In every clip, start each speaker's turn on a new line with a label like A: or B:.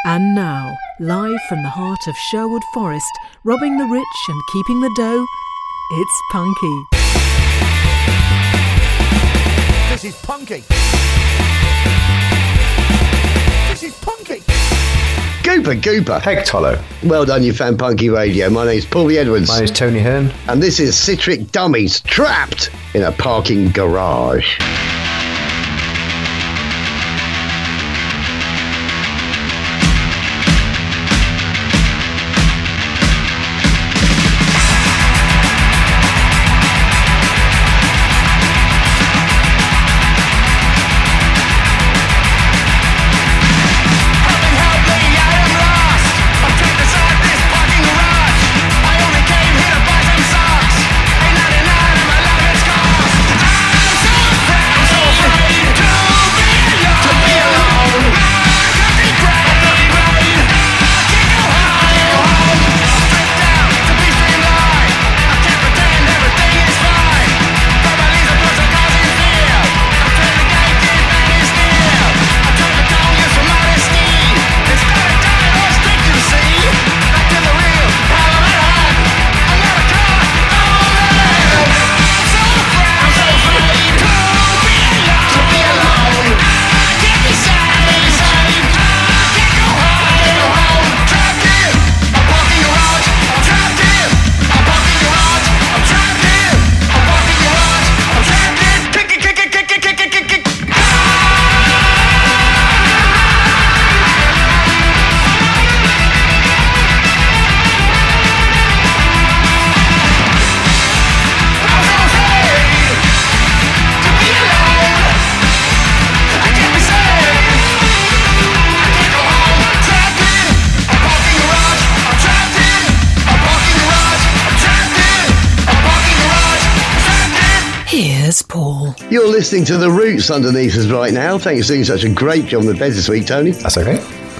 A: And now, live from the heart of Sherwood Forest, robbing the rich and keeping the dough, it's Punky.
B: This is Punky. This is Punky.
C: Gooper.
D: Peg Tollo.
C: Well done, you found Punky Radio. My name's Paulie Edwards.
D: My name's Tony Hearn.
C: And this is Citric Dummies, trapped in a parking garage.
A: Paul.
C: You're listening to The Roots underneath us right now. Thanks for doing such a great job on the bed this week, Tony.
D: That's okay.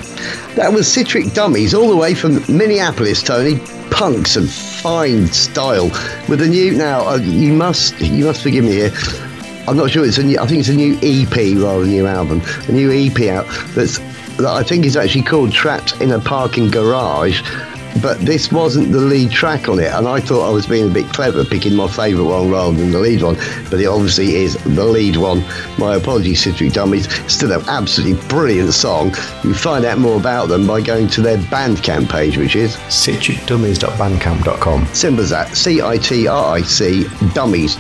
C: That was Citric Dummies, all the way from Minneapolis, Tony. Punks and fine style. With a new, now, you must forgive me here. I'm not sure it's a new, I think it's a new EP rather than a new album. A new EP out that I think is actually called Trapped in a Parking Garage. But this wasn't the lead track on it, and I thought I was being a bit clever picking my favourite one rather than the lead one, but it obviously is the lead one. My apologies, Citric Dummies. Still an absolutely brilliant song. You can find out more about them by going to their Bandcamp page, which is
D: citricdummies.bandcamp.com.
C: Simple as that, CITRIC Dummies,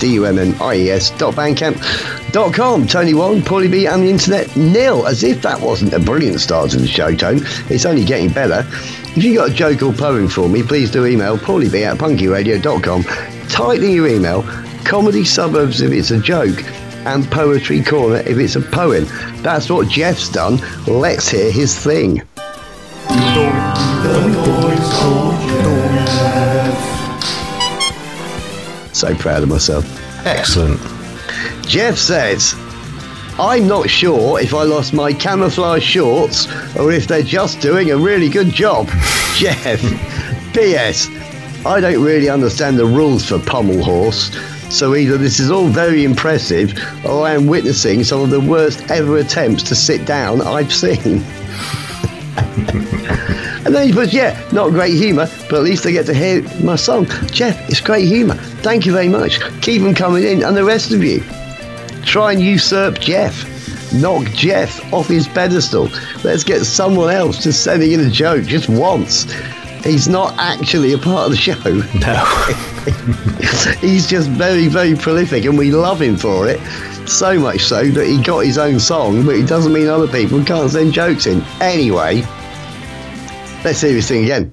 C: DUMMIES.bandcamp.com. Tony 1, Paulie B and the internet nil. As if that wasn't a brilliant start to the show, Tone. It's only getting better. If you've got a joke or poem for me, please do email paulieb@punkyradio.com. Title your email, Comedy Suburbs if it's a joke, and Poetry Corner if it's a poem. That's what Jeff's done. Let's hear his thing. So proud of myself.
D: Excellent.
C: Jeff says, I'm not sure if I lost my camouflage shorts or if they're just doing a really good job. Jeff, P.S. I don't really understand the rules for pommel horse, so either this is all very impressive or I am witnessing some of the worst ever attempts to sit down I've seen. And then he puts, not great humour, but at least I get to hear my song. Jeff, it's great humour. Thank you very much. Keep them coming in, and the rest of you. Try and usurp Jeff. Knock Jeff off his pedestal. Let's get someone else just sending in a joke just once. He's not actually a part of the show.
D: No.
C: He's just very, very prolific, and we love him for it. So much so that he got his own song, but it doesn't mean other people can't send jokes in. Anyway, let's hear his thing again.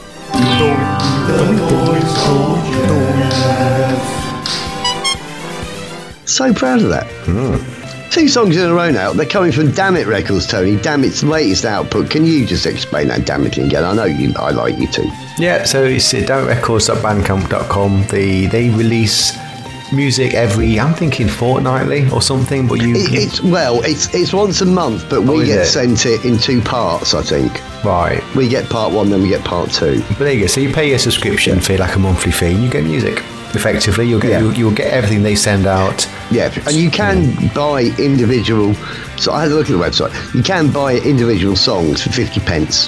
C: So proud of that. 2 songs in a row now. They're coming from Dammit Records, Tony. Dammit's latest output. Can you just explain that Dammit again? I know I like you too.
D: Yeah, so it's dammitrecords.bandcamp.com. They release music I'm thinking fortnightly or something, but it's
C: once a month, but we get sent it in 2 parts, I think.
D: Right.
C: We get part 1, then we get part 2.
D: But there you go. So you pay your subscription fee, like a monthly fee, and you get music. effectively. You'll get everything they send out.
C: Yeah, and you can buy individual. So I had a look at the website. You can buy individual songs for 50 pence,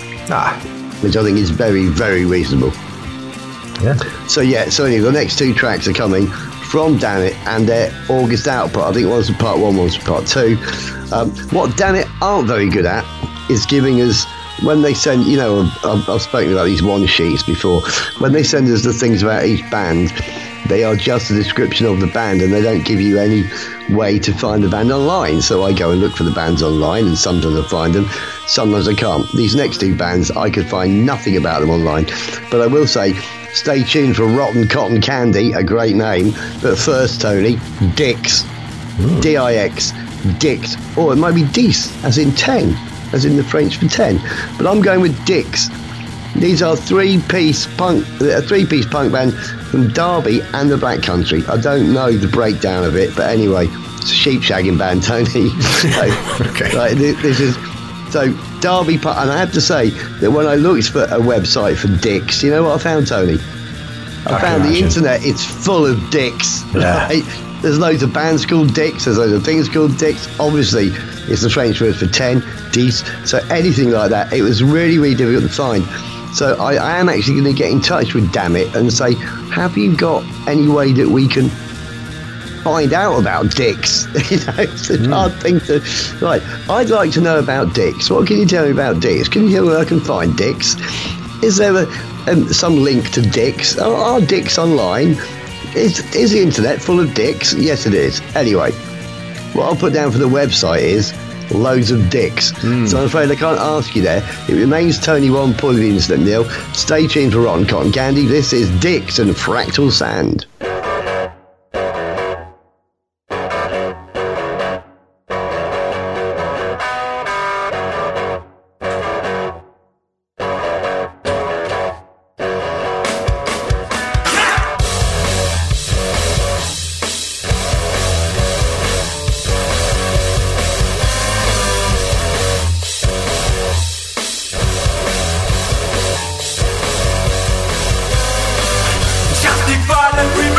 C: which I think is very, very reasonable.
D: Yeah.
C: So anyway, the next 2 tracks are coming from Damn It and their August output. I think one's for part 1, one's for part 2. What Damn It aren't very good at is giving us, when they send, I've spoken about these one sheets before, when they send us the things about each band, they are just a description of the band and they don't give you any way to find the band online. So I go and look for the bands online, and sometimes I find them, sometimes I can't. These next 2 bands, I could find nothing about them online. But I will say, stay tuned for Rotten Cotton Candy, a great name. But first, Tony, Dix, D-I-X, Dix, or it might be Dix, as in 10, as in the French for 10. But I'm going with Dix. These are a three-piece punk band from Derby and the Black Country. I don't know the breakdown of it, but anyway, it's a sheep shagging band, Tony.
D: Okay.
C: Right, this is so Derby, and I have to say that when I looked for a website for Dix, you know what I found, Tony? I found the internet. It's full of Dix.
D: Yeah.
C: Right? There's loads of bands called Dix. There's loads of things called Dix. Obviously, it's the French word for 10, 10. So anything like that, it was really, really difficult to find. So I am actually going to get in touch with Damn It and say, have you got any way that we can find out about Dix? It's a hard thing to... Right, I'd like to know about Dix. What can you tell me about Dix? Can you tell me where I can find Dix? Is there some link to Dix? Are Dix online? Is the internet full of Dix? Yes, it is. Anyway, what I'll put down for the website is loads of Dicks. So I'm afraid I can't ask you there. It remains Tony 1, Paul of the Instant Nil. Stay tuned for Rotten Cotton Candy. This is Dix and Fractal Sand.
E: Violent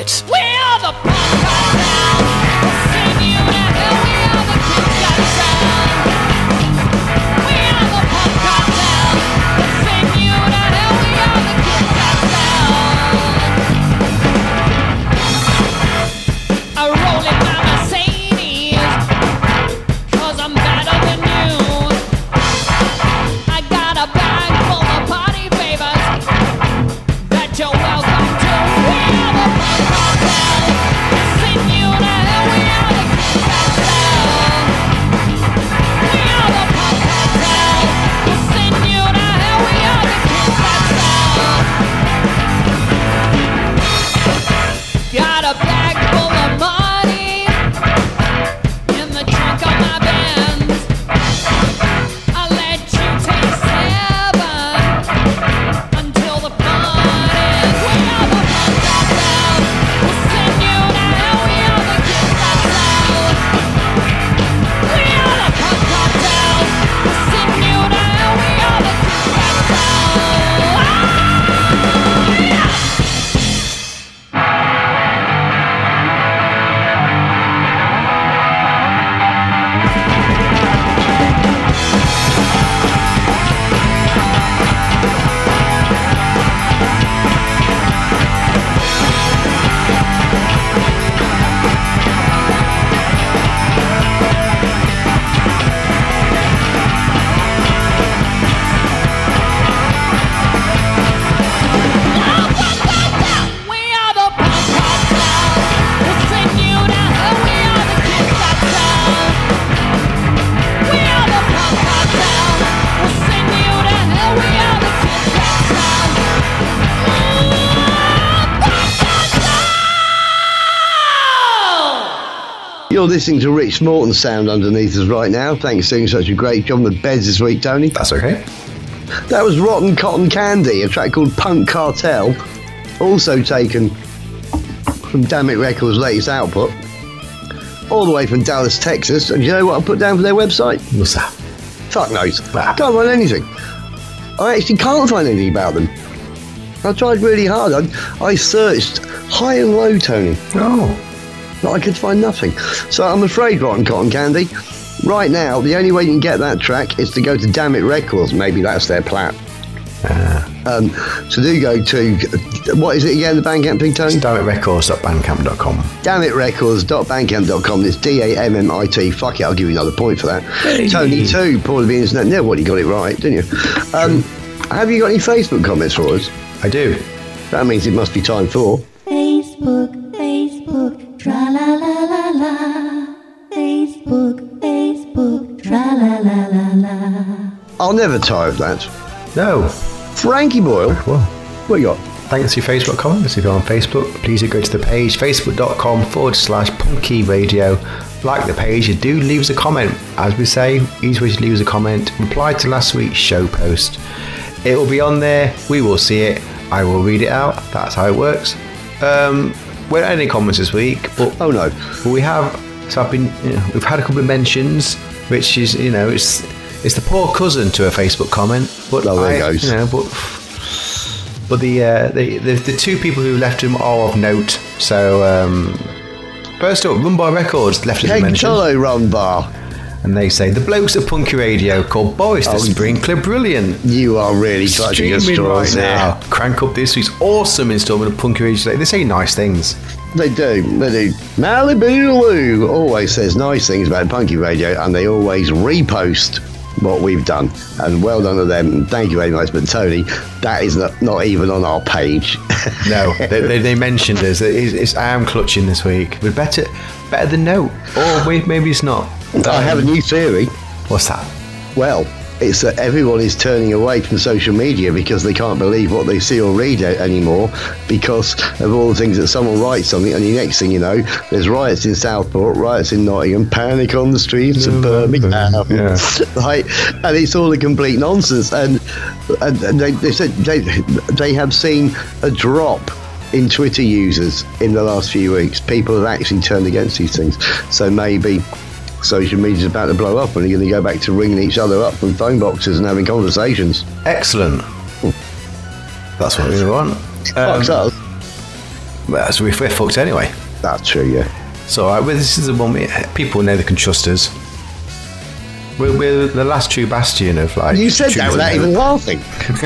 B: it.
E: We are the punk cartel. We'll sing you to hell. We are the kids that sound. We are the punk cartel. We'll sing you to hell. We are the kids that sound. I roll in my Mercedes, 'cause I'm better than you. I got a bag full of party favors that you're welcome to. We are the punk cartel. We'll sing you to hell. We are the kids that sound. We are the punk cartel. We'll sing you to hell. We are the kids that sound. Got a bag full of money in the trunk of my Benz. I'll let you take 7 until the fun ends. We are the punk cartel. We'll sing you to hell. We are the kids that sound. We are the punk cartel. We'll sing you to hell. We are the kids that sound. We are the punk cartel. We'll sing you to hell. We are the kids that sound. We are the punk cartel. We'll sing you to hell. We are the kids that sound.
C: You're listening to Rich Morton's sound underneath us right now. Thanks for doing such a great job with the beds this week, Tony.
D: That's okay.
C: That was Rotten Cotton Candy, a track called Punk Cartel, also taken from Damn It Records' latest output, all the way from Dallas, Texas. And you know what I put down for their website?
D: What's that?
C: Fuck knows.
D: Ah.
C: Can't find anything. I actually can't find anything about them. I tried really hard. I searched high and low, Tony,
D: Oh.
C: but I could find nothing. So I'm afraid, Rotten Cotton Candy, right now, the only way you can get that track is to go to Damn It Records. Maybe that's their plat. So do go to, what is it again, the Bandcamp thing, Tony?
D: DammitRecords.bandcamp.com.
C: Dammitrecords.bandcamp.com. It's DAMMIT. Fuck it, I'll give you another point for that. Tony 2, Paul of the Internet. Never what you got it right, didn't you? Have you got any Facebook comments for us?
D: I do.
C: That means it must be time for...
F: Facebook, Facebook, tra la la la la. Facebook, Facebook, tra la la la la.
C: I'll never tire of that.
D: No.
C: Frankie Boyle,
D: Well,
C: what you got?
D: thanks for your Facebook comments. If you're on Facebook, please do go to the page, facebook.com/Punky Radio. Like the page and do leave us a comment. As we say, easy way to leave us a comment. Reply to last week's show post. It will be on there. We will see it. I will read it out. That's how it works. We don't have any comments this week, but
C: Oh no.
D: we have. So I've been. We've had a couple of mentions, which is it's the poor cousin to a Facebook comment. But
C: Oh, there it goes.
D: But the two people who left him are of note. So first up, Run Bar Records left us a mention,
C: Hello, Ron Bar.
D: and they say the blokes at Punky Radio called Boris the Sprinkler brilliant.
C: You are really clutching at
D: Streaming
C: straws
D: right
C: here.
D: now. Crank up this week's awesome installment of Punky Radio. They say nice things.
C: They do. Malibu Lou always says nice things about Punky Radio, and they always repost what we've done. And well done to them. Thank you very much. But Tony, that is not even on our page.
D: No, they mentioned us. I am clutching this week. But better than no. Or maybe it's not.
C: I have a new theory.
D: What's that?
C: Well, it's that everyone is turning away from social media because they can't believe what they see or read anymore because of all the things that someone writes something, and the next thing you know, there's riots in Southport, riots in Nottingham, panic on the streets of Birmingham,
D: Yeah.
C: right? And it's all a complete nonsense. And they said they have seen a drop in Twitter users in the last few weeks. People have actually turned against these things. So maybe social media's about to blow up and you're going to go back to ringing each other up from phone boxes and having conversations.
D: Excellent. That's what we want.
C: Fuck us.
D: Well, so we're fucked anyway.
C: That's true, yeah.
D: So this is the one people know they can trust us. We're the last true bastion of like.
C: You said that without even laughing.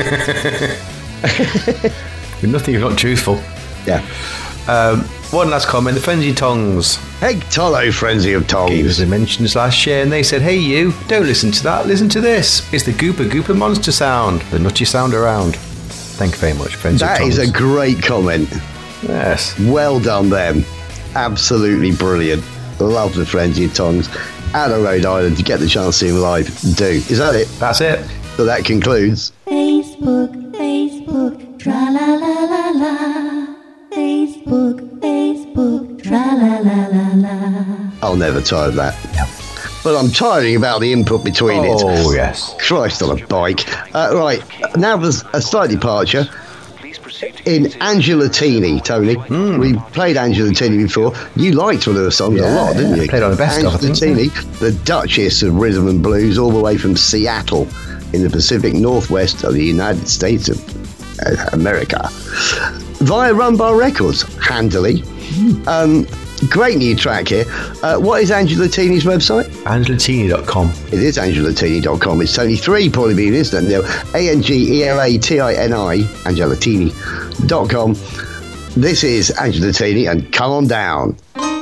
D: With nothing if not truthful.
C: Yeah.
D: One last comment. The Frenzy Tongues
C: Hey, Tolo, Frenzy of
D: gave
C: Tongues.
D: us a mentions last year, and they said, "Hey, you don't listen to that. Listen to this. It's the Gooper Gooper monster sound, the nutty sound around." Thank you very much, Frenzy
C: That
D: Tongues.
C: is a great comment.
D: Yes.
C: Well done, them. Absolutely brilliant. Love the Frenzy of Tongues. Out of Rhode Island, to get the chance to see them live, do. Is that it?
D: That's it.
C: So that concludes.
F: Facebook, tra la la la la. Facebook, tra la la la la.
C: I'll never tire of that. But I'm tiring about the input between it.
D: Oh, yes.
C: Christ on a bike. Right, now there's a slight departure. In Angelatini, Tony. We played Angelatini before. You liked one of the songs a lot, didn't you?
D: Played on the best of, I think.
C: Angelatini, the Duchess of Rhythm and Blues, all the way from Seattle in the Pacific Northwest of the United States of America. Via Rumbar Records, handily. Great new track here. What is Angelatini's website?
D: Angelatini.com.
C: It is Angelatini.com. It's Tony 3 probably being, isn't it? Now, Angelatini, Angelatini.com. This is Angelatini and Come On Down.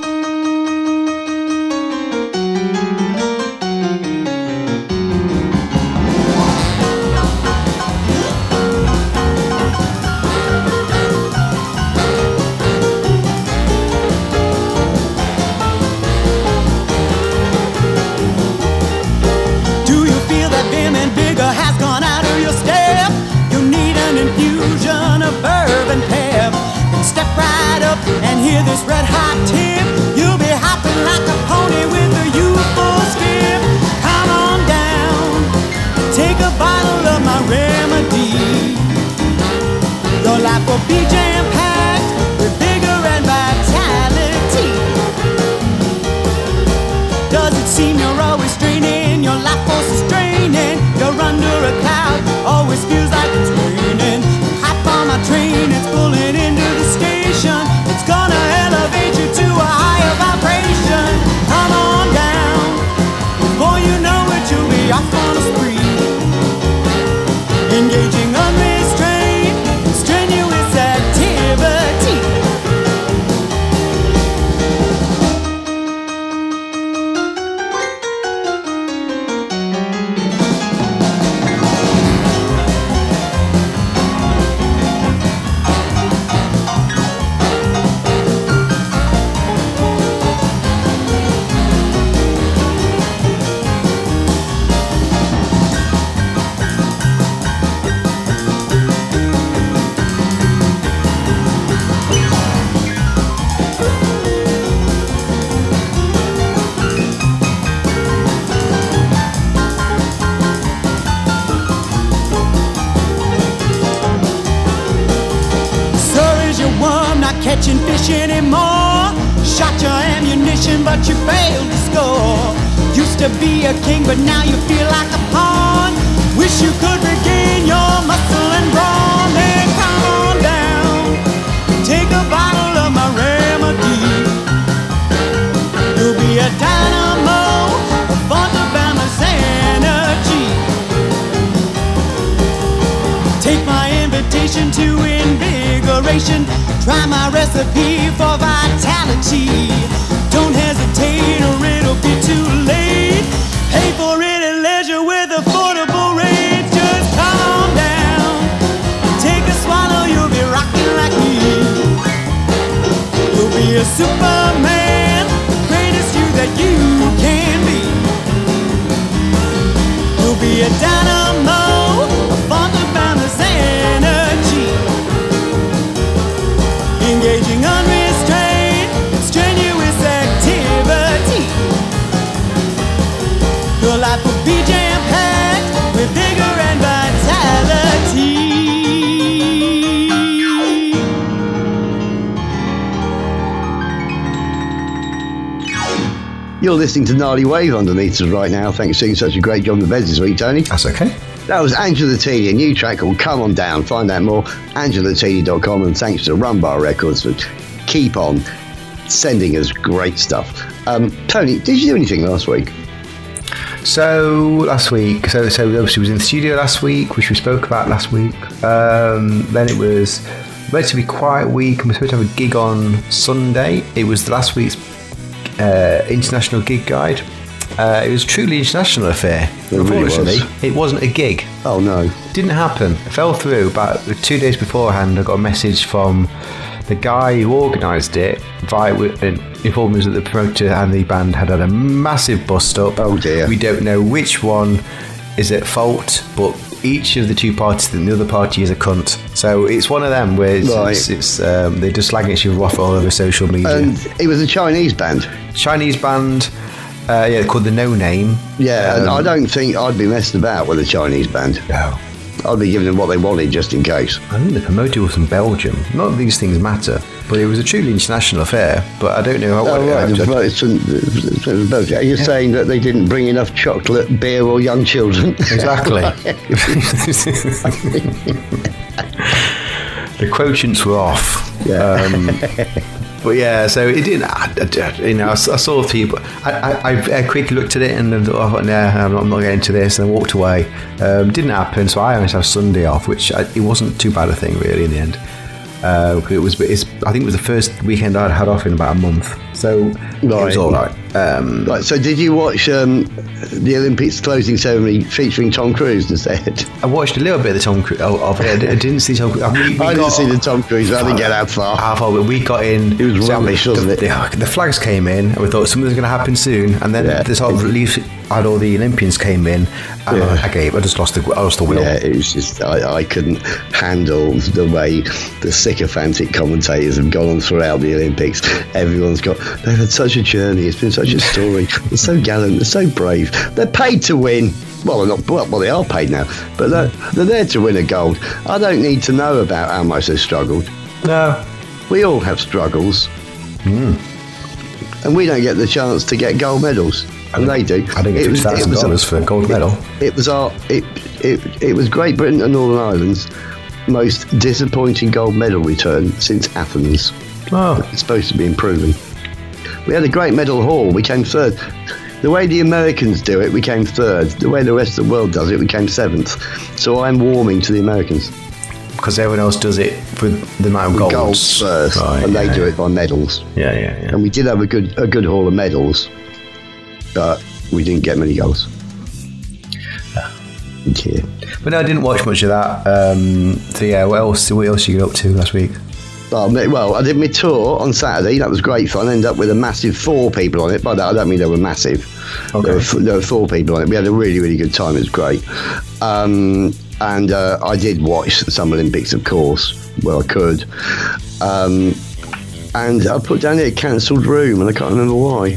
G: This red hot tip, you'll be hopping like a pony with a youthful skip. Come on down, take a bottle of my remedy. Your life will be jam-packed with vigor and vitality. Does it seem you're always straining? Your life force is draining. You're under a cloud, always feels like it's raining. Hop on my train, it's pulling into the station. It's gonna elevate you to a higher vibration. Come on down, before you know it, you'll be off on a spree. Engaging unrestrained in strenuous activity. Catching fish anymore. Shot your ammunition, but you failed to score. Used to be a king, but now you feel like a pawn. Wish you could regain your muscle and brawn. Then come on down, take a bottle of my remedy. You'll be a dynamo of Alabama's energy. Take my invitation to invigoration. Try my recipe for vitality. Don't hesitate or it'll be too late. Pay for it at leisure with affordable rates. Just come on down, take a swallow, you'll be rocking like me. You'll be a Superman, the greatest you that you can be. You'll be a dynamo of Alabama's energy. Engaging unrestrained, strenuous activity. Your life will be jam-packed with vigor and vitality.
C: You're listening to Gnarly Wave underneath us right now. Thanks for doing such a great job on the beds this week, Tony.
D: That's okay.
C: That was Angelatini, a new track called Come On Down. Find out more, Angelatini.com, and thanks to Rumbar Records for keep on sending us great stuff. Tony, did you do anything last week?
D: So last week, so obviously was in the studio last week, which we spoke about last week. Then it was a relatively quiet week, and we're supposed to have a gig on Sunday. It was the last week's international gig guide. It was a truly international affair. Unfortunately, it wasn't a gig.
C: Oh no,
D: it didn't happen. It fell through. About 2 days beforehand, I got a message from the guy who organised it, informed us that the promoter and the band had a massive bust up.
C: Oh dear.
D: We don't know which one is at fault, but each of the two parties, the other party is a cunt. So it's one of them where it's they're just slagging each other off all over social media.
C: And it was a Chinese band.
D: Called the No Name.
C: Yeah, and I don't think I'd be messed about with a Chinese band.
D: No.
C: I'd be giving them what they wanted just in case.
D: I think the promoter was from Belgium. Not that these things matter, but it was a truly international affair. But I don't know how.
C: Are you saying that they didn't bring enough chocolate, beer, or young children?
D: Exactly. The quotients were off. Yeah. But yeah, so it didn't. I saw people. I quickly looked at it and then thought, oh, nah, I'm not getting into this, and I walked away. Didn't happen, so I only have Sunday off, which it wasn't too bad a thing really in the end. I think it was the first weekend I'd had off in about a month, so it was all right.
C: Right. So did you watch the Olympics closing ceremony featuring Tom Cruise instead?
D: I watched a little bit of the Tom Cruise. I didn't see Tom Cruise.
C: I didn't see the Tom Cruise. I didn't get that far.
D: But we got in.
C: It was rubbish, wasn't it?
D: The flags came in, and we thought something's going to happen soon. And then this whole relief had all the Olympians came in, and I just lost the will.
C: Yeah, it was just I couldn't handle the way the sycophantic commentators have gone on throughout the Olympics. They've had such a journey. It's been such a story. They're so gallant. They're so brave. They're paid to win. Well, they are paid now, but they're there to win a gold. I don't need to know about how much they struggled.
D: No,
C: we all have struggles, and we don't get the chance to get gold medals. And they do.
D: I didn't get $2,000 for a gold medal.
C: It was Great Britain and Northern Ireland's most disappointing gold medal return since Athens.
D: Oh.
C: It's supposed to be improving. We had a great medal haul. We came third. The way the Americans do it, we came third. The way the rest of the world does it, we came seventh. So I'm warming to the Americans.
D: Because everyone else does it with the amount of golds.
C: Golds first, and they do it by medals.
D: Yeah.
C: And we did have a good haul of medals, but we didn't get many goals. Yeah.
D: But no, I didn't watch much of that. So yeah, what else you got up to last week?
C: Well, I did my tour on Saturday. That was great fun. I ended up with a massive 4 people on it. By that, I don't mean they were massive. Okay. There were 4 people on it. We had a really, really good time. It was great. And I did watch some Olympics, of course, where I could. And I put down here cancelled room, and I can't remember why.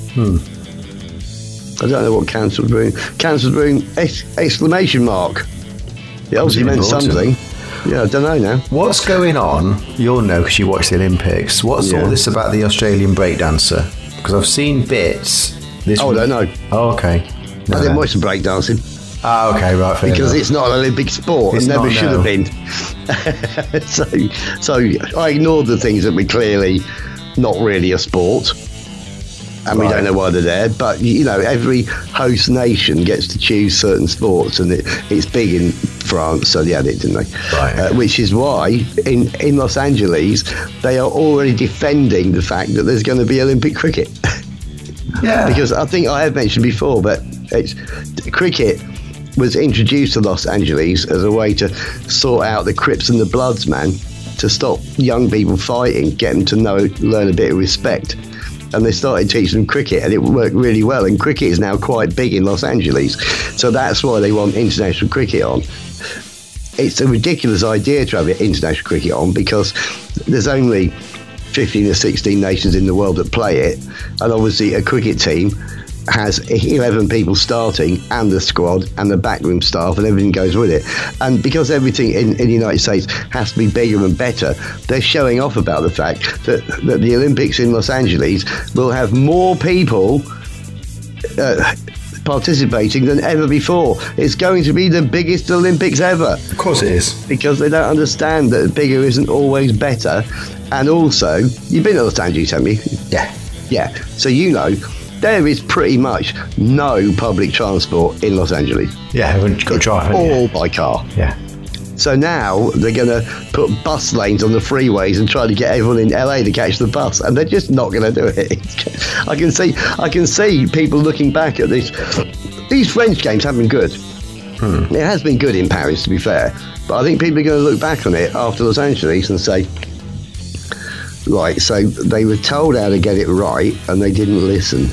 C: I don't know what cancelled room. Cancelled room! Exclamation mark. It obviously meant something. Yeah, I don't know now.
D: What's going on? You'll know because you watch the Olympics. What's all this about the Australian breakdancer? Because I've seen bits.
C: I don't know.
D: Oh, okay.
C: I didn't watch the breakdancing.
D: Ah, okay, right.
C: Because it's not an Olympic sport. It never should have been. so I ignored the things that were clearly not really a sport. And we don't know why they're there, but every host nation gets to choose certain sports, and it's big in France, so they had it, didn't they?
D: Right.
C: Which is why in Los Angeles they are already defending the fact that there's going to be Olympic cricket.
D: Yeah.
C: Because I think I have mentioned before, but cricket was introduced to Los Angeles as a way to sort out the Crips and the Bloods, man, to stop young people fighting, get them to learn a bit of respect. And they started teaching them cricket, and it worked really well. And cricket is now quite big in Los Angeles, so that's why they want international cricket on. It's a ridiculous idea to have international cricket on because there's only 15 or 16 nations in the world that play it, and obviously a cricket team has 11 people starting and the squad and the backroom staff and everything goes with it. And because everything in the United States has to be bigger and better, they're showing off about the fact that the Olympics in Los Angeles will have more people participating than ever before. It's going to be the biggest Olympics ever.
D: Of course it is.
C: Because they don't understand that bigger isn't always better. And also, you've been to Los Angeles, haven't you?
D: Yeah.
C: Yeah. So you know, there is pretty much no public transport in Los Angeles.
D: Yeah, you've got to drive, haven't you?
C: All by car.
D: Yeah.
C: So now they're going to put bus lanes on the freeways and try to get everyone in LA to catch the bus, and they're just not going to do it. I can see people looking back at this. These French games have been good. It has been good in Paris, to be fair, but I think people are going to look back on it after Los Angeles and say, right, so they were told how to get it right, and they didn't listen.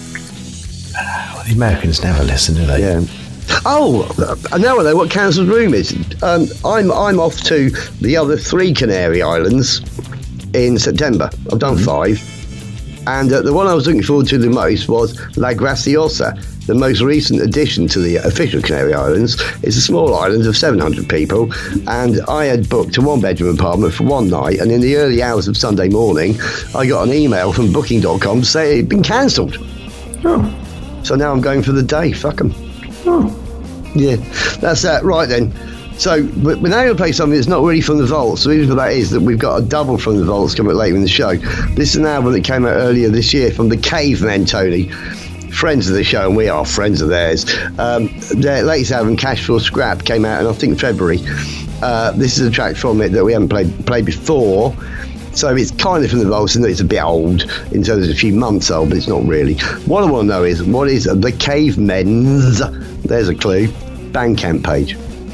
D: Well, the Americans never listen, do they?
C: Yeah. Oh, I know what Council's room is. I'm off to the other 3 Canary Islands in September. I've done 5. And the one I was looking forward to the most was La Graciosa, the most recent addition to the official Canary Islands. It's a small island of 700 people, and I had booked a 1-bedroom apartment for one night, and in the early hours of Sunday morning, I got an email from Booking.com to say it had been cancelled.
D: Oh.
C: So now I'm going for the day. Fuck 'em.
D: Oh.
C: Yeah, that's that. Right then. So we're now going to play something that's not really from the vaults. The reason for that is that we've got a double from the vaults coming up later in the show. This is an album that came out earlier this year from the Cavemen, Tony. Friends of the show, and we are friends of theirs. Their latest album, Cash for Scrap, came out in, I think, February. This is a track from it that we haven't played before. So it's kind of from the vaults, and it's a bit old in terms of a few months old, but it's not really. What I want to know is, what is the Cavemen's, there's a clue, Bandcamp page?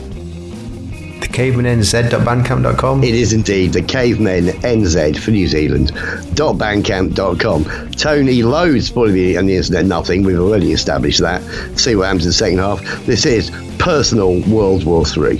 D: The cavemenNZ.bandcamp.com?
C: It is indeed the Cavemen NZ for New Zealand .bandcamp.com. Tony loads spoiling on the internet nothing. We've already established that. See what happens in the second half. This is Personal World War III.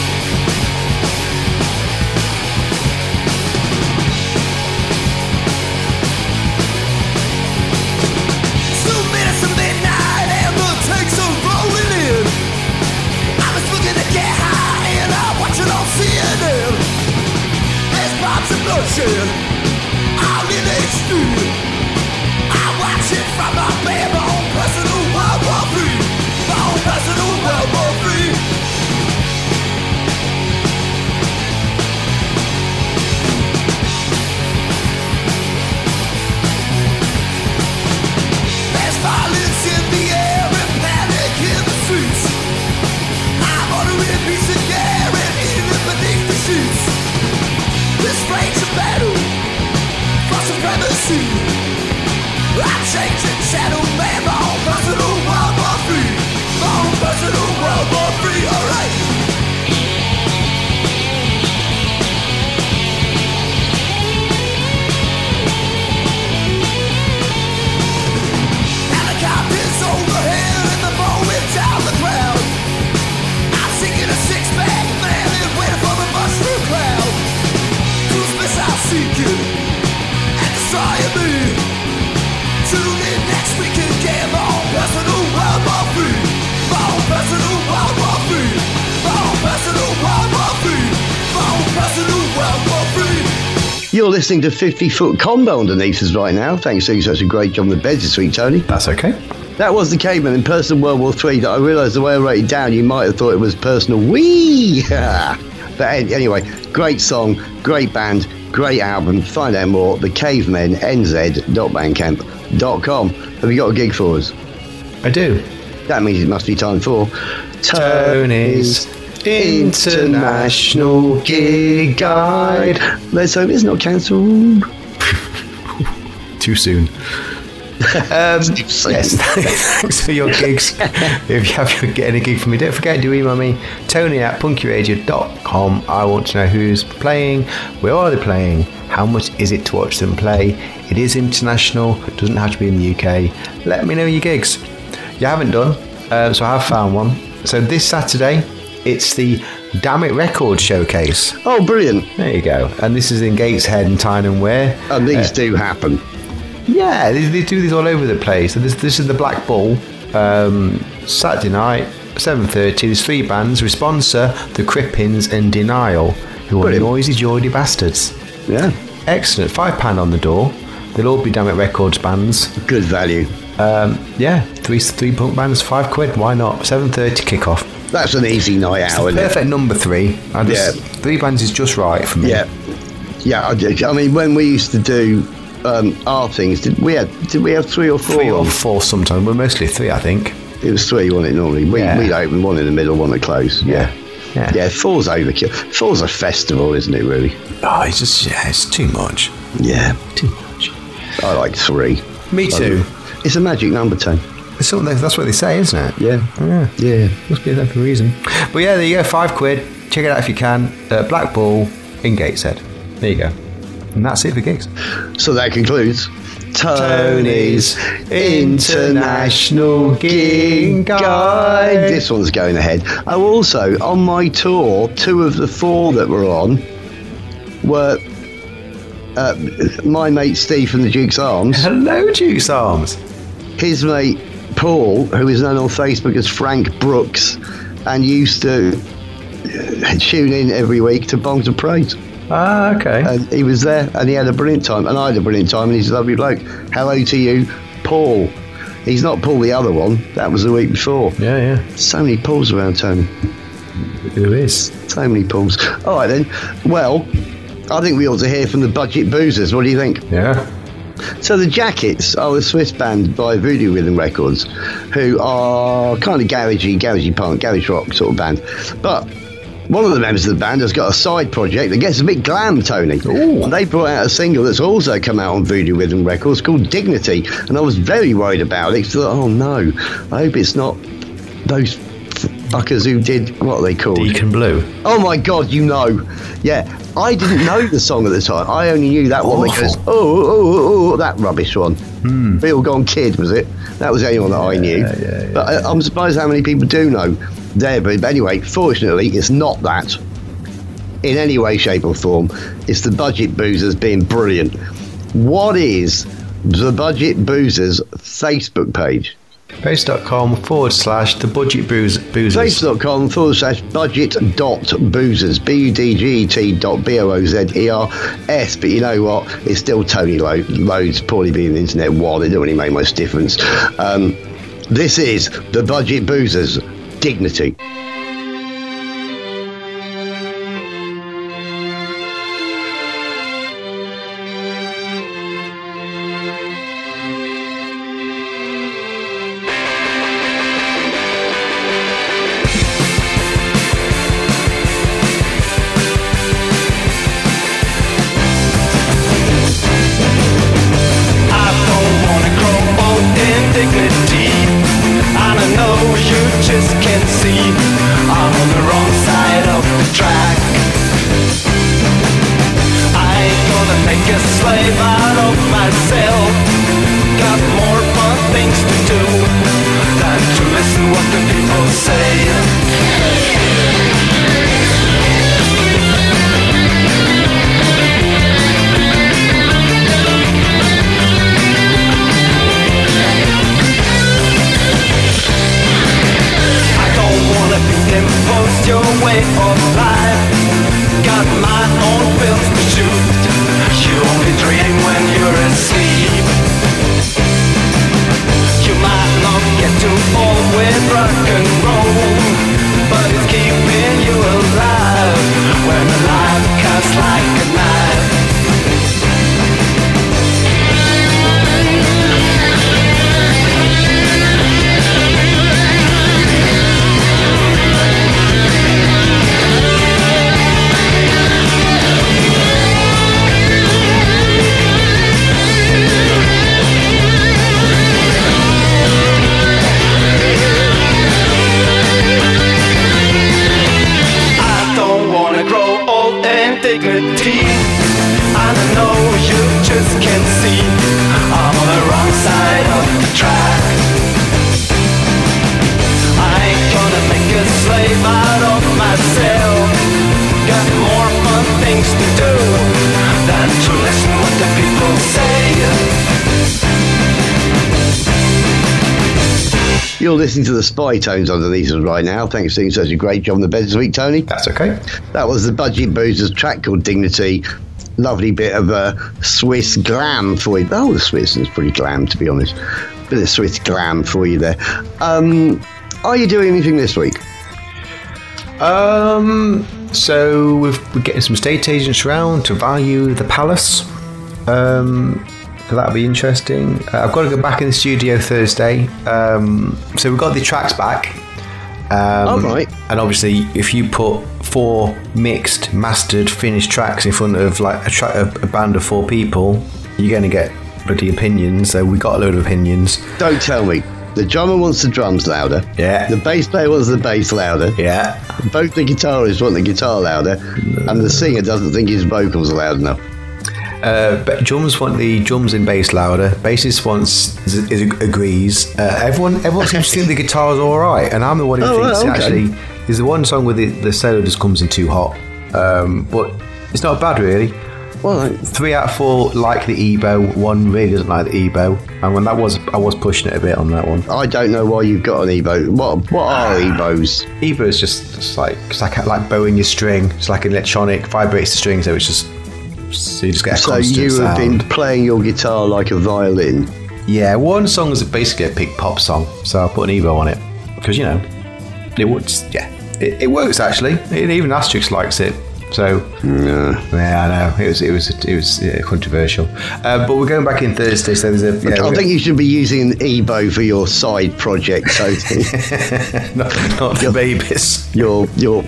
C: You're listening to 50-Foot Combo underneath us right now. Thanks for doing such a great job on the beds this week, Tony.
D: That's okay.
C: That was the Cavemen in Personal World War III that I realised the way I wrote it down, you might have thought it was Personal Wee. But anyway, great song, great band, great album. Find out more at thecavemenNZ.bandcamp.com. Have you got a gig for us?
D: I do.
C: That means it must be time for
D: Tony's International Gig Guide.
C: Let's hope it's not cancelled.
D: Too soon. Yes, thanks for your gigs. If you have get any gig for me, don't forget to email me, tony@punkyradio.com. I want to know who's playing, where are they playing, how much is it to watch them play. It is international, it doesn't have to be in the UK. Let me know your gigs. You haven't done, so I have found one. So this Saturday, it's the Damn It Records Showcase.
C: Oh, brilliant.
D: There you go. And this is in Gateshead and Tyne and Wear.
C: And these do happen.
D: Yeah, they do these all over the place. So this is the Black Bull, Saturday night, 7:30. There's 3 bands, Responser, The Crippins and Denial, who are noisy, geordie bastards.
C: Yeah.
D: Excellent. £5 on the door. They'll all be Damn It Records bands.
C: Good value.
D: three punk bands, £5. Why not? 7:30 kick-off.
C: That's an easy night out, isn't it?
D: Perfect number 3. Three bands is just right for me.
C: Yeah. I mean, when we used to do our things, did we have 3 or 4?
D: 3 or 4 sometimes. We're mostly 3, I think.
C: It was 3, wasn't it? Normally, we'd open one in the middle, one at close. Yeah. 4's overkill. 4's a festival, isn't it? Really?
D: Oh, it's too much.
C: Yeah,
D: too much.
C: I like 3.
D: Me too.
C: It's a magic number, Tone.
D: That's what they say, isn't it?
C: Yeah.
D: Must be there for a reason. But yeah, there you go. £5. Check it out if you can. Black Bull in Gateshead. There you go. And that's it for gigs.
C: So that concludes Tony's International Gig Guide. This one's going ahead. Oh, also, on my tour, 2 of the 4 that were on were my mate Steve from the Duke's Arms.
D: Hello, Duke's Arms.
C: His mate Paul, who is known on Facebook as Frank Brooks, and used to tune in every week to Bongs of Praise.
D: Ah, okay.
C: And he was there, and he had a brilliant time, and I had a brilliant time, and he's a lovely bloke. Hello to you, Paul. He's not Paul the other one. That was the week before.
D: Yeah.
C: So many Pauls around, Tony.
D: Who is?
C: So many Pauls. All right, then. Well, I think we ought to hear from the Budget Boozers. What do you think?
D: Yeah.
C: So the Jackets are a Swiss band by Voodoo Rhythm Records, who are kind of garagey punk, garage rock sort of band. But one of the members of the band has got a side project that gets a bit glam, Tony.
D: Ooh.
C: And they brought out a single that's also come out on Voodoo Rhythm Records called Dignity. And I was very worried about it. So I thought, oh no, I hope it's not those fuckers who did, what are they called?
D: Deacon Blue.
C: Oh my God, you know. Yeah, I didn't know the song at the time. I only knew that one that goes, oh, that rubbish one. Bill Gone Kid, was it? That was the only one that I knew.
D: Yeah.
C: But I'm surprised how many people do know there. But anyway, fortunately, it's not that in any way, shape or form. It's the Budget Boozers being brilliant. What is the Budget Boozers Facebook page?
D: Facebook.com/The Budget Boozers.
C: Facebook.com/budget.boozers. BUDGET.BOOZERS. But you know what? It's still Tony Loads, poorly being internet wild. It don't really make much difference. This is the Budget Boozers. Dignity. You're listening to the Spy Tones underneath us right now. Thanks for doing such a great job on the bed this week, Tony.
D: That's okay.
C: That was the Budget Boozers track called Dignity. lovely bit of Swiss glam for you. Oh, the Swiss is pretty glam, to be honest. Bit of Swiss glam for you there. Are you doing anything this week?
D: So we're getting some estate agents around to value the palace. So that'll be interesting. I've got to go back in the studio Thursday. So we've got the tracks back.
C: All right.
D: And obviously, if you put 4 mixed, mastered, finished tracks in front of like a band of 4 people, you're going to get bloody opinions. So we got a load of opinions.
C: Don't tell me. The drummer wants the drums louder.
D: Yeah.
C: The bass player wants the bass louder.
D: Yeah.
C: Both the guitarists want the guitar louder, and the singer doesn't think his vocals are loud enough.
D: But drums want the drums and bass louder. Bassist agrees. Everyone seems to think the guitar's all right, and I'm the one who thinks actually there's the one song where the solo just comes in too hot. But it's not bad really.
C: Well,
D: 3 out of 4 like the EBow. 1 really doesn't like the EBow, and when I was pushing it a bit on that one.
C: I don't know why you've got an EBow. What are EBows?
D: EBow is just like bowing your string. It's like an electronic, vibrates the string, so it's just. So you just get a constant
C: you have
D: sound.
C: been playing your guitar like a violin.
D: Yeah, one song is basically a big pop song, so I'll put an EBow on it because it would. Yeah, it works actually. Even Asterix likes it. So yeah, I know it was controversial. But we're going back in Thursday, so there's a. Yeah,
C: I think you should be using an EBow for your side project, Tony.
D: not the babies.
C: Your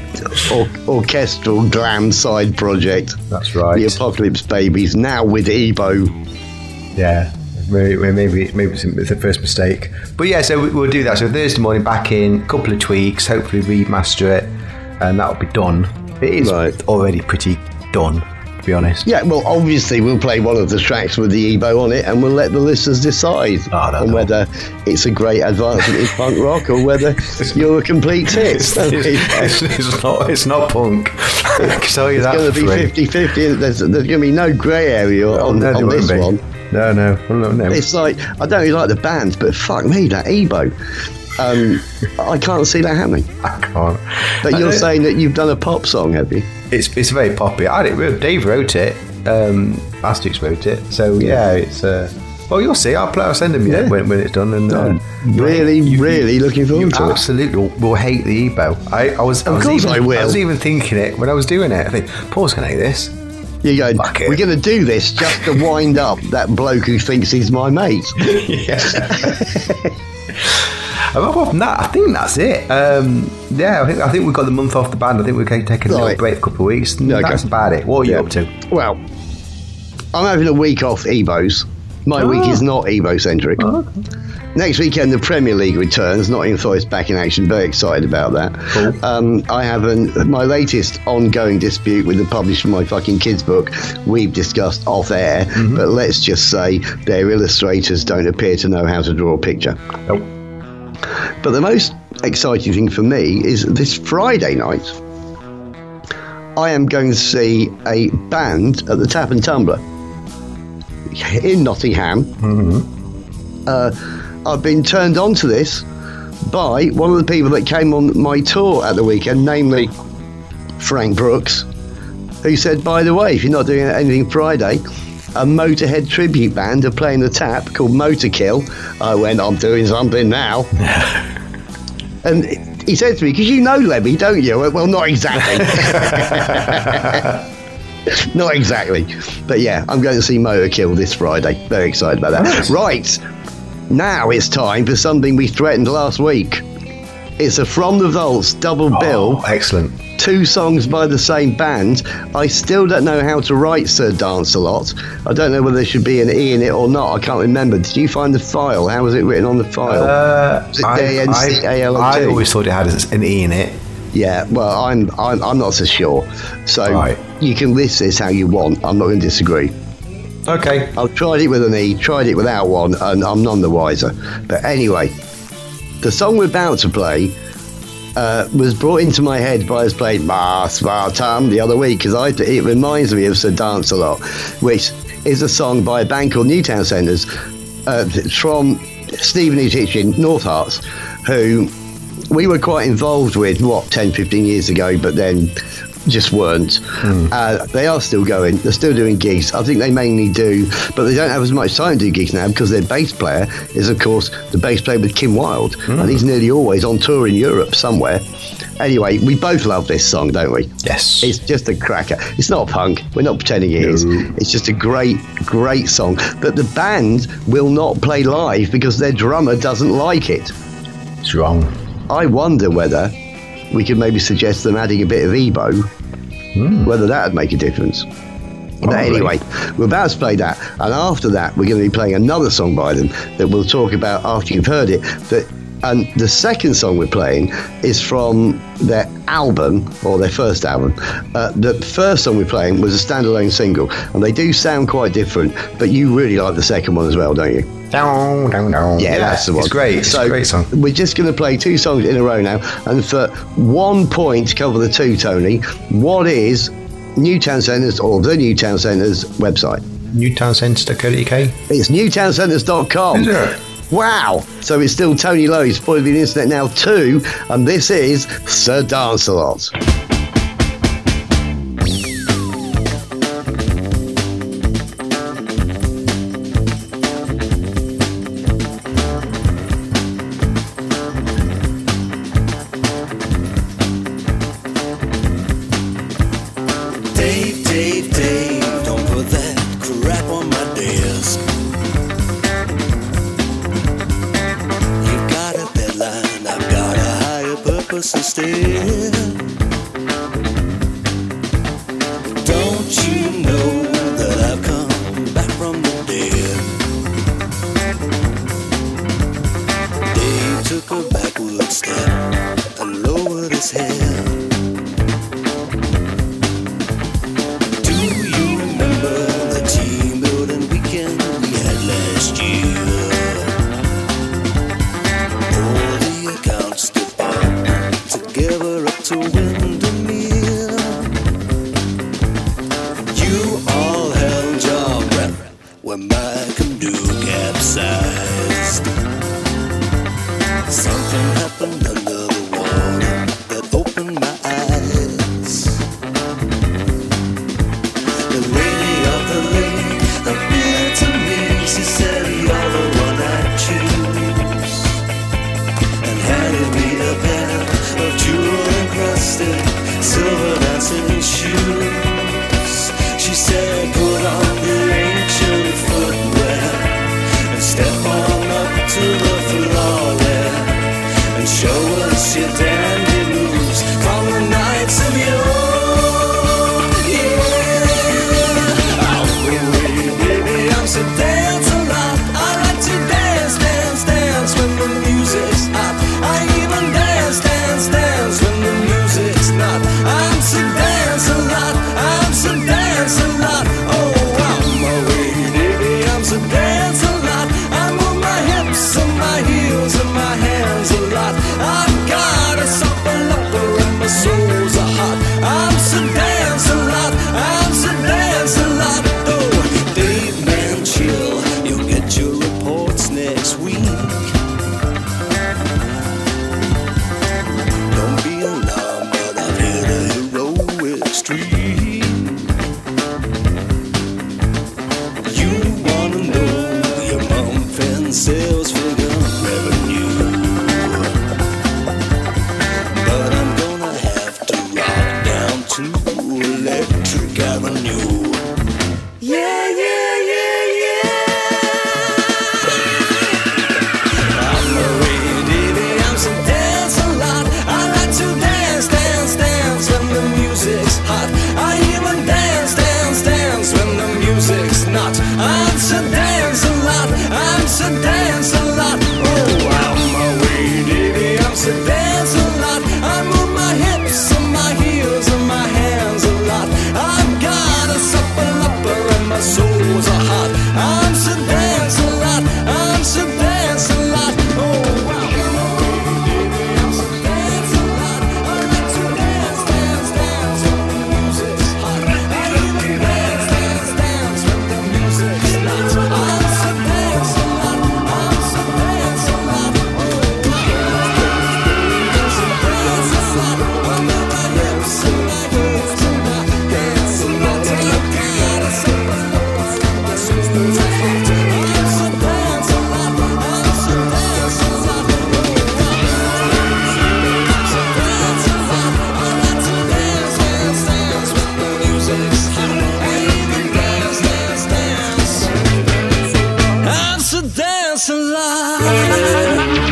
C: orchestral glam side project.
D: That's right.
C: The Apocalypse Babies now with EBow.
D: Yeah. Maybe it's the first mistake, but yeah. So we'll do that. So Thursday morning, back in, a couple of tweaks, hopefully remaster it, and that'll be done. It is already pretty done, to be honest.
C: Yeah, well, obviously we'll play one of the tracks with the EBow on it, and we'll let the listeners decide on whether it's a great advancement in punk rock or whether you're a complete tit.
D: It's not punk. I can tell you that.
C: It's going to be 50-50. There's going to be no grey area on this one.
D: No.
C: It's like, I don't really like the bands, but fuck me, that EBow. I can't see that happening.
D: I can't.
C: But you're saying that you've done a pop song, have you?
D: It's very poppy. Dave wrote it. Asterix wrote it. So yeah, it's. Well, you'll see. I'll send them when it's done. And
C: really looking forward to it.
D: Absolutely, will hate the EBow. I was even thinking it when I was doing it. I think Paul's gonna hate this.
C: You go, we're going to do this just to wind up that bloke who thinks he's my mate.
D: Yeah. Apart from that, I think that's it. I think we've got the month off the band. I think we're going to take a little break, a couple of weeks. That's about it. What are you up to?
C: Well, I'm having a week off EBows. My week is not EBow-centric. Okay. Next weekend, the Premier League returns. Nottingham Forest back in action. Very excited about that. Cool. I have my latest ongoing dispute with the publisher of my fucking kids' book. We've discussed off air, but let's just say their illustrators don't appear to know how to draw a picture.
D: Nope.
C: But the most exciting thing for me is this Friday night, I am going to see a band at the Tap and Tumbler in Nottingham. I've been turned on to this by one of the people that came on my tour at the weekend, namely Frank Brooks, who said, by the way, if you're not doing anything Friday, a Motorhead tribute band are playing the Tap called Motorkill. I went, I'm doing something now. And he said to me, because you know Lemmy, don't you? Well, not exactly. Not exactly. But yeah, I'm going to see Motorkill this Friday. Very excited about that. Nice. Right. Now it's time for something we threatened last week. It's a From the Vaults double bill.
D: Excellent.
C: 2 songs by the same band. I still don't know how to write Sir Dance-A-Lot. I don't know whether there should be an E in it or not. I can't remember. Did you find the file? How was it written on the file? Is it D-A-N-C-A-L-O-T?
D: I always thought it had an E in it.
C: Yeah, well, I'm not so sure. So you can list this how you want. I'm not going to disagree.
D: Okay.
C: I've tried it with an E, tried it without one, and I'm none the wiser. But anyway, the song we're about to play was brought into my head by us playing Mars Vartam the other week, because it reminds me of Sir Dance-A-Lot, which is a song by a band called Newtown Senders from Stevenage Hitchin, North Hearts, who we were quite involved with, 10, 15 years ago, but then just weren't. They are still going. They're still doing gigs. I think they mainly do, but they don't have as much time to do gigs now because their bass player is, of course, the bass player with Kim Wilde, and he's nearly always on tour in Europe somewhere. Anyway, we both love this song, don't we?
D: Yes.
C: It's just a cracker. It's not punk. We're not pretending it is. It's just a great, great song that the band will not play live because their drummer doesn't like it.
D: It's wrong.
C: I wonder whether we could maybe suggest them adding a bit of EBO, whether that would make a difference. But anyway, we're about to play that, and after that, we're going to be playing another song by them that we'll talk about after you've heard it. And the second song we're playing is from their album, or their first album. The first song we're playing was a standalone single, and they do sound quite different, but you really like the second one as well, don't you?
D: Down, down, down.
C: Yeah, that's the one.
D: It's great. It's a great song.
C: We're just going to play 2 songs in a row now, and for 1 point to cover the 2, Tony, what is Newtown Centres or the Newtown Centres website?
D: Newtowncentres.co.uk.
C: It's newtowncentres.com.
D: Is it?
C: Wow. So it's still Tony Lowe's Spoil the Internet Now 2, and this is Sir Dance-A-Lot.
H: Dave, don't put that crap on my desk. You've got a deadline, I've got a higher purpose instead. Don't you know that I've come back from the dead? Dave took a backward step and lowered his head. To Windermere, you all held your breath when my canoe capsized. Something happened under the water that opened my eyes. The lady of the lake appeared to me. She said, "You're the one I choose," and handed me a pair of jewel-encrusted silver dancing shoes. She said, "Put on your ancient footwear and step on up to the floor there and show us your dandy moves from the nights of yore." Yeah, oh, baby, I'm so dance a lot. I like to dance, dance, dance when the music's hot. I even dance, dance, dance when the music's not. I'm so dance a lot. I'm so dance a lot. Oh, I'm away, baby. I'm so dance a lot. I move my hips and my heels and my hands a lot. I've got a supper lover and my soul's a hot. I'm so dance a lot. I'm so dance a lot. Oh, Dave, man, chill. You'll get your reports next week. Don't be alarmed, but I've hit a heroic streak. You wanna know your month-end sales figure revenue, but I'm gonna have to rock down to Electric Avenue. Yeah, yeah, yeah, yeah. I'm a lady, I'm so dance a lot. I like to dance, dance, dance when the music's hot. I even dance, dance, dance when the music's not. I'm so dance a lot. I'm so dance a lot. dance alive.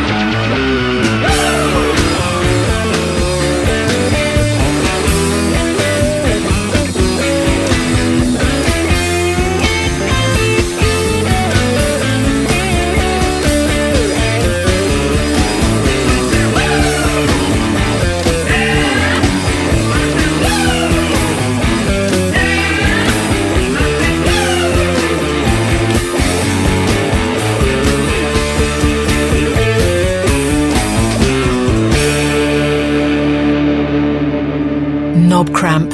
A: Knob cramp.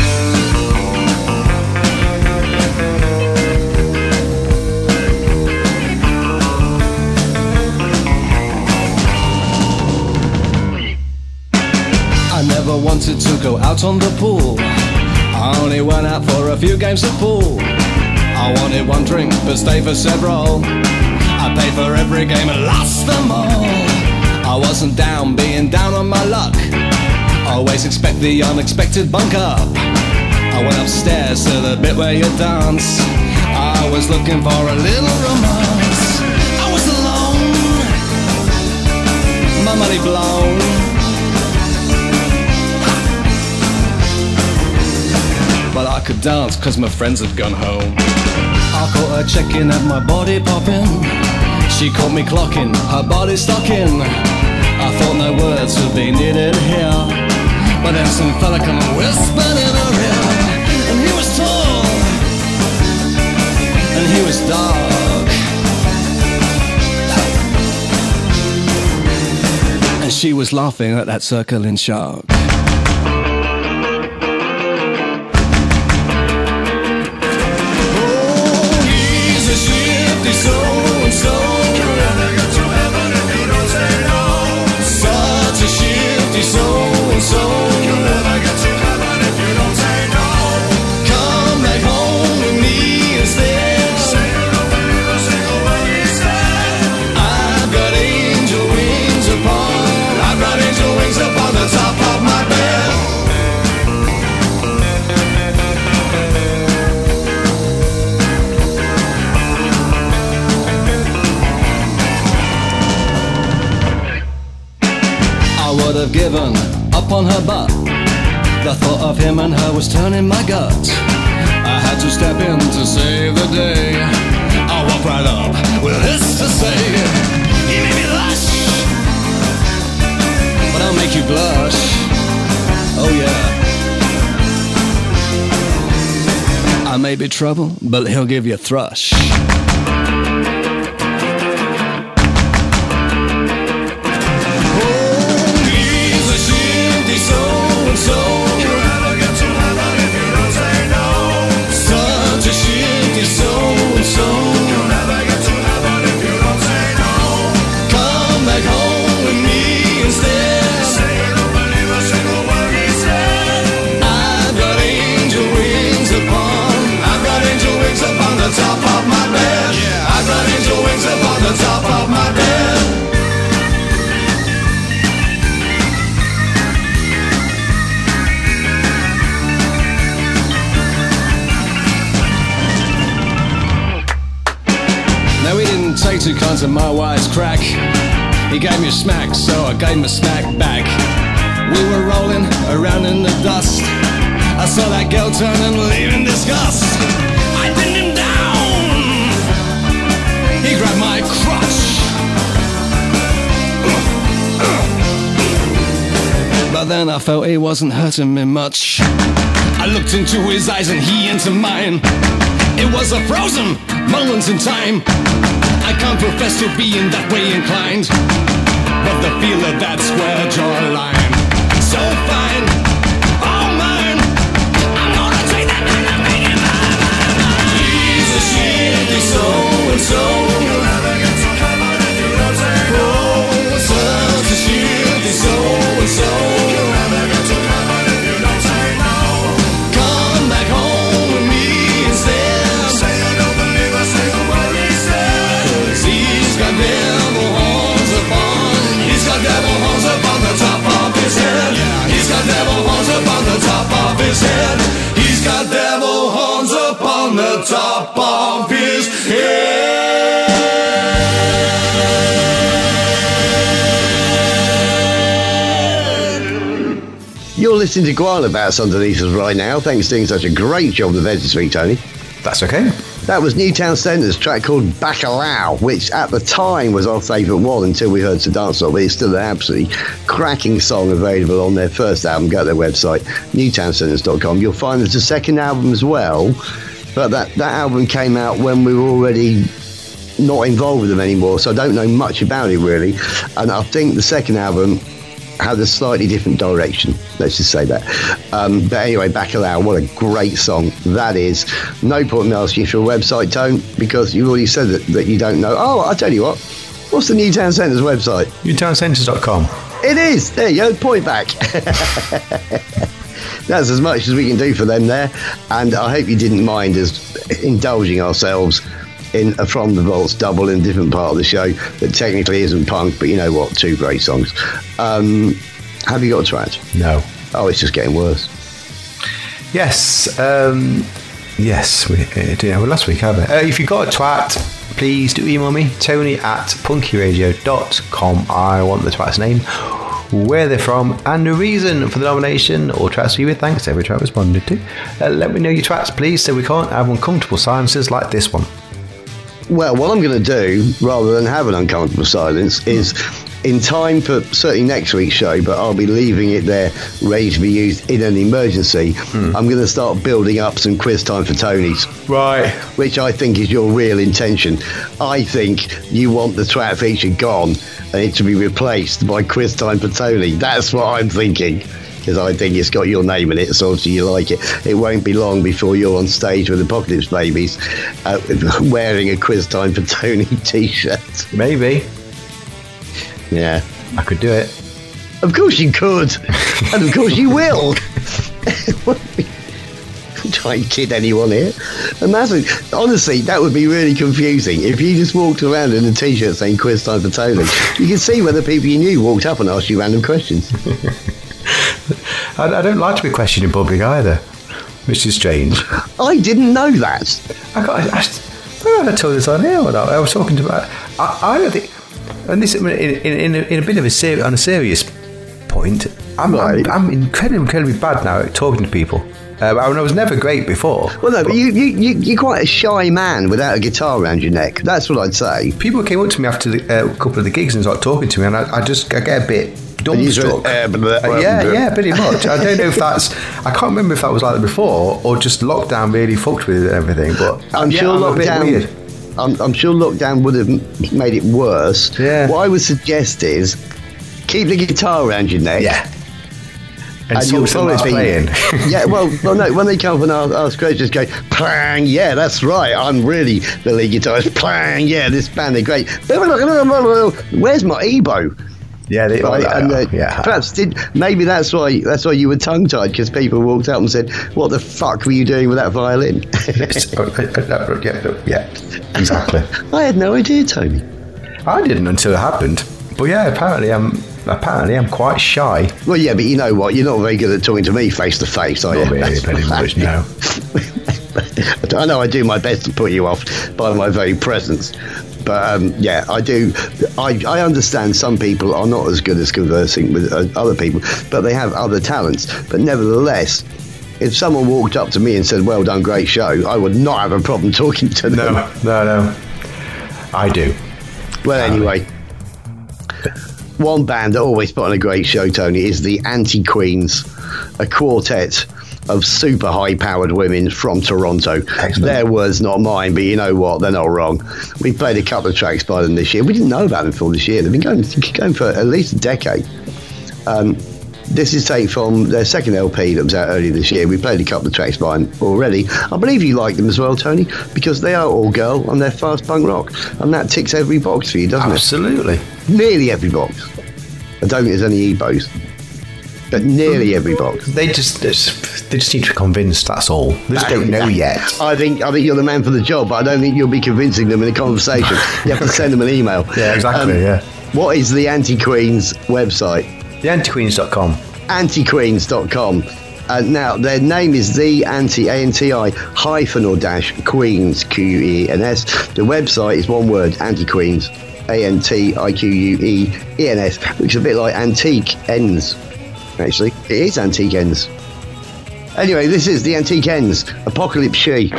H: I never wanted to go out on the pool. I only went out for a few games of pool. I wanted one drink but stayed for several. I paid for every game and lost them all. I wasn't down, being down on my luck. Always expect the unexpected bunk up. I went upstairs to the bit where you dance. I was looking for a little romance. I was alone, my money blown. But I could dance cause my friends had gone home. I caught her checking at my body popping. She caught me clocking, her body stocking. I thought no words would be needed here, but then some fella come and whispered in her ear. And he was tall, and he was dark, and she was laughing at that circling shark. Have given up on her butt. The thought of him and her was turning my gut. I had to step in to save the day. I walked right up with this to say: you made me lush, but I'll make you blush. Oh yeah. I may be trouble, but he'll give you a thrush. Two kinds of my wise crack. He gave me a smack, so I gave him a smack back. We were rolling around in the dust. I saw that girl turn and leave in disgust. I pinned him down. He grabbed my crotch. But then I felt he wasn't hurting me much. I looked into his eyes and he into mine. It was a frozen moment in time. I can't profess to being that way inclined, but the feel of that square jawline, so fine, all mine. I'm gonna take that man and make him mine. He's a shifty so-and-so. You'll never get to heaven if you don't say no. Such a shifty so-and-so. You'll never get to heaven if you don't say no. Come back home with me instead. Say I don't believe a single word he said. He's got devil horns upon the top of his head. Yeah, he's got devil horns upon the top of his head. He's got devil horns upon the top of his head.
C: listening to Guana Bats underneath us right now. Thanks for doing such a great job of editing, Tony.
D: That's okay.
C: That was Newtown Centre's track called Bacalao, which at the time was our favourite one until we heard to dance on, but it's still an absolutely cracking song available on their first album. Go to their website, newtowncenters.com. You'll find there's a second album as well, but that album came out when we were already not involved with them anymore, so I don't know much about it really. And I think the second album had a slightly different direction, let's just say that. But anyway, Bacalao, what a great song that is. No point in asking you for a website, Tone, because you've already said that you don't know. Oh, I'll tell you what, what's the Newtown Centres website?
D: newtowncenters.com.
C: It is, there you go, point back. That's as much as we can do for them there, and I hope you didn't mind us indulging ourselves in a From the Vaults double in a different part of the show that technically isn't punk, but you know what, 2 great songs. Have you got a twat?
D: No.
C: Oh, it's just getting worse.
D: Yes. Yes, we did have it last week, haven't we? If you've got a twat, please do email me, tony@punkyradio.com. I want the twat's name, where they're from, and the reason for the nomination or twats for you with thanks to every twat responded to. Let me know your twats, please, so we can't have uncomfortable silences like this one.
C: Well, what I'm going to do, rather than have an uncomfortable silence, is in time for certainly next week's show, but I'll be leaving it there ready to be used in an emergency. I'm going to start building up some quiz time for Tony's.
D: Right.
C: Which I think is your real intention. I think you want the twat feature gone and it to be replaced by quiz time for Tony. That's what I'm thinking. Because I think it's got your name in it, so obviously you like it. It won't be long before you're on stage with Apocalypse Babies wearing a Quiz Time for Tony t-shirt.
D: Maybe.
C: Yeah.
D: I could do it.
C: Of course you could. And of course you will. Try and kid anyone here. Imagine, honestly, that would be really confusing if you just walked around in a t-shirt saying Quiz Time for Tony. You could see whether people you knew walked up and asked you random questions.
D: I don't like to be questioned in public either, which is strange.
C: I didn't know that.
D: I told this on here or not. I was talking to I don't think, and this in a bit of a on a serious point. I'm incredibly bad now at talking to people. I was never great before.
C: Well, no, but you're quite a shy man without a guitar around your neck. That's what I'd say.
D: People came up to me after a couple of the gigs and started talking to me, and I get a bit dumbstruck. Yeah, pretty much. I don't know if I can't remember if that was like that before or just lockdown really fucked with it and everything. But
C: I'm sure lockdown. I'm sure lockdown would have made it worse.
D: Yeah.
C: What I would suggest is keep the guitar around your neck.
D: Yeah. And you'll probably be playing.
C: Yeah, well, no. When they come up and ask questions, go plang. Yeah, that's right. I'm really the lead guitarist. Plang. Yeah, this band they're great. Where's my ebow?
D: Yeah,
C: perhaps maybe that's why you were tongue tied, because people walked up and said, "What the fuck were you doing with that violin?"
D: Yeah, exactly.
C: I had no idea, Tony.
D: I didn't until it happened. But yeah, apparently I'm quite shy.
C: Well, yeah, but you know what? You're not very good at talking to me face to face, are you?
D: Not really, pretty much, no.
C: I know I do my best to put you off by my very presence. But yeah, I do. I understand some people are not as good as conversing with other people, but they have other talents. But nevertheless, if someone walked up to me and said, "Well done, great show," I would not have a problem talking to them.
D: No. I do.
C: Well, anyway. One band that always put on a great show, Tony, is the Anti-Queens, a quartet of super high-powered women from Toronto.
D: Excellent.
C: Their words, not mine, but you know what? They're not wrong. We played a couple of tracks by them this year. We didn't know about them before this year. They've been going for at least a decade. This is taken from their second LP that was out earlier this year. We played a couple of tracks by them already. I believe you like them as well, Tony, because they are all girl and they're fast punk rock. And that ticks every box for you, doesn't
D: Absolutely.
C: it? Nearly every box. I don't think there's any ebos, but nearly every box.
D: They just need to be convinced, that's all. They just don't know yet.
C: I think you're the man for the job, but I don't think you'll be convincing them in a conversation. You have to send them an email.
D: Yeah, exactly, yeah.
C: What is the Anti-Queens website?
D: TheAntiQueens.com.
C: Antiqueens.com. Now, their name is the Anti-A-N-T-I hyphen or dash Queens, Q-U-E-N-S. The website is one word, Anti-Queens, A-N-T-I-Q-U-E-E-N-S, which is a bit like antique ends. actually. It is Antique Ends. Anyway, this is the Antique Ends, Apocalypse She.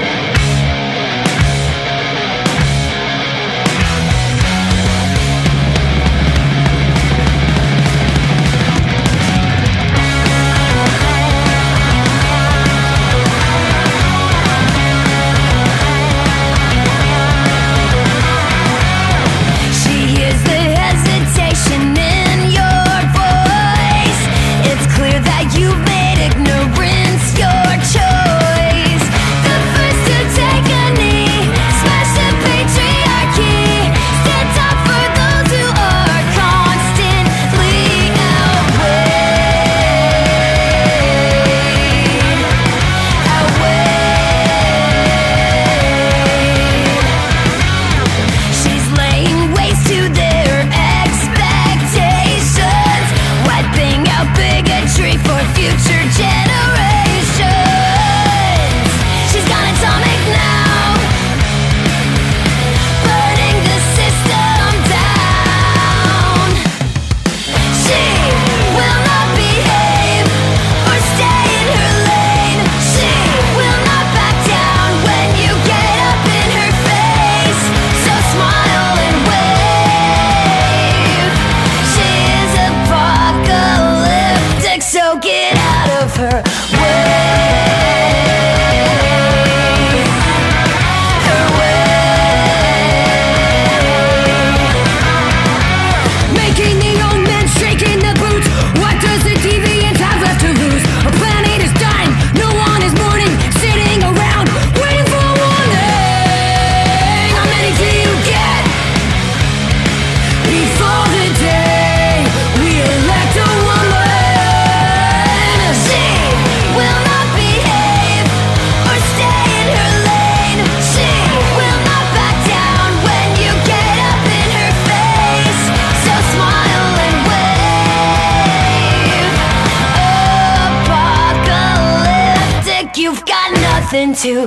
I: nothing to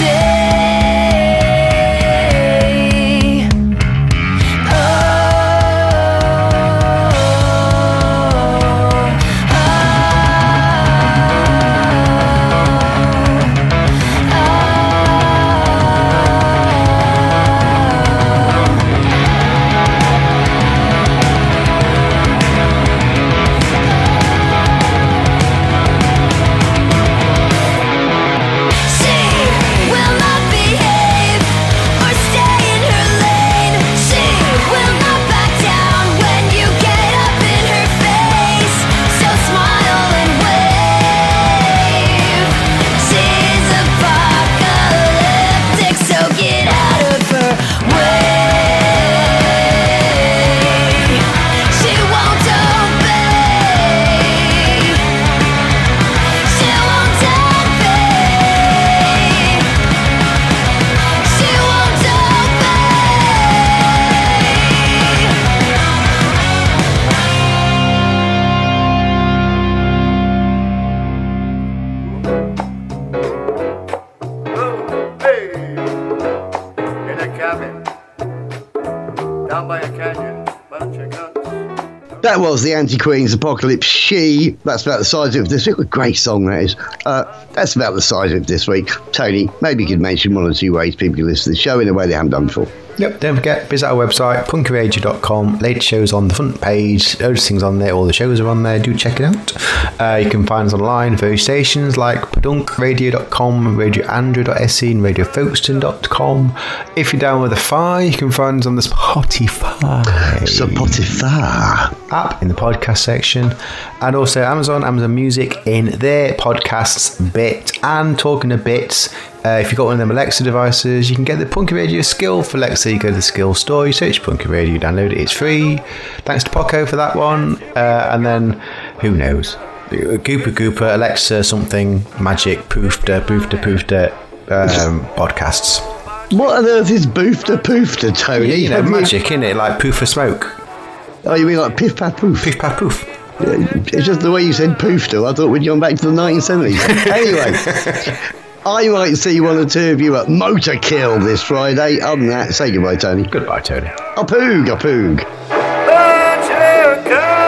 I: say.
C: That was the Anti-Queen's Apocalypse She. That's about the size of it this week. What a great song that is. That's about the size of it this week. Tony, maybe you could mention one or two ways people can listen to the show in a way they haven't done before.
D: Yep, don't forget, visit our website, punkyradio.com. Latest shows on the front page. Those things on there, all the shows are on there. Do check it out. You can find us online, various stations like padunkradio.com, radioandrew.se, and radiofolkston.com. If you're down with the Fi, you can find us on the Spotify app in the podcast section, and also Amazon Music in their podcasts bit. And talking of bits, if you've got one of them Alexa devices, you can get the Punky Radio skill for Alexa. You go to the skill store, you search Punky Radio, download it, it's free. Thanks to Poco for that one. And then, who knows? Gooper, Alexa, something, magic, poofter, podcasts.
C: What on earth is boofter, Tony?
D: Yeah, you know, magic, innit? Like poof for smoke.
C: Oh, you mean like piff, paff, poof?
D: Piff, paff, poof.
C: It's just the way you said poofter. I thought we'd gone back to the 1970s. Anyway, I might see one or two of you at Motor Kill this Friday. Other than that, say goodbye, Tony.
D: Goodbye, Tony.
C: A poog.
H: Motor Kill.